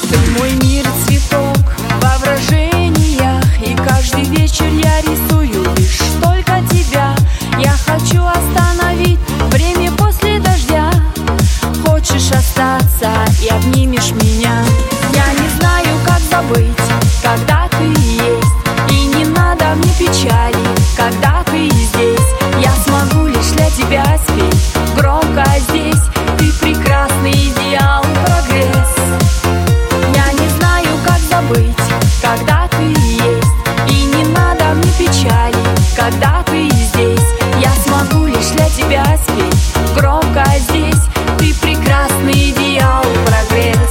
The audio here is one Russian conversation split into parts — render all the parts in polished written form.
Ты мой мир, цветок в воображениях, и каждый вечер я рисую лишь только тебя. Я хочу остановить время после дождя. Хочешь остаться и обнимешь меня? Я не знаю, как забыть, когда ты есть, и не надо мне печали, когда ты здесь. Я смогу лишь для тебя спеть громко здесь. Ты прекрасный идеал, прогресс. Я не знаю, как забыть, когда ты есть, и не надо мне печали, когда ты здесь. Я смогу лишь для тебя спеть громко здесь. Ты прекрасный идеал, прогресс.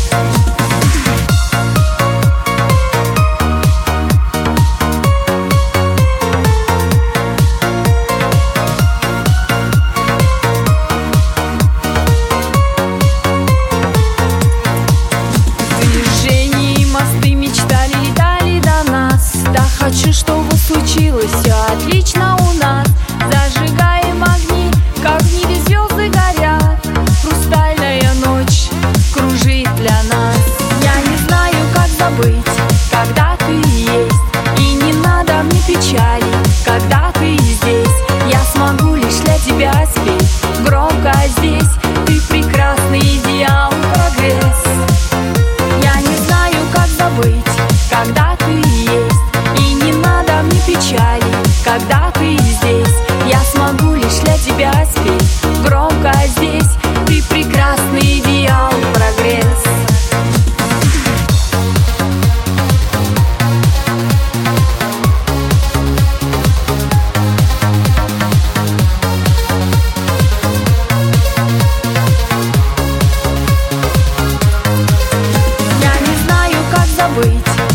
Хочу, чтобы случилось все отлично у нас. Зажигаем огни, как в небе звезды горят. Хрустальная ночь кружит для нас. Я не знаю, как забыть, когда ты есть, и не надо мне печали, когда ты здесь. Я смогу лишь для тебя спеть громко здесь. Ты прекрасный идеал, прогресс. Я не знаю, как забыть, когда ты есть, печали, когда ты здесь. Я смогу лишь для тебя спеть громко здесь. Ты прекрасный идеал, прогресс. Я не знаю, как забыть,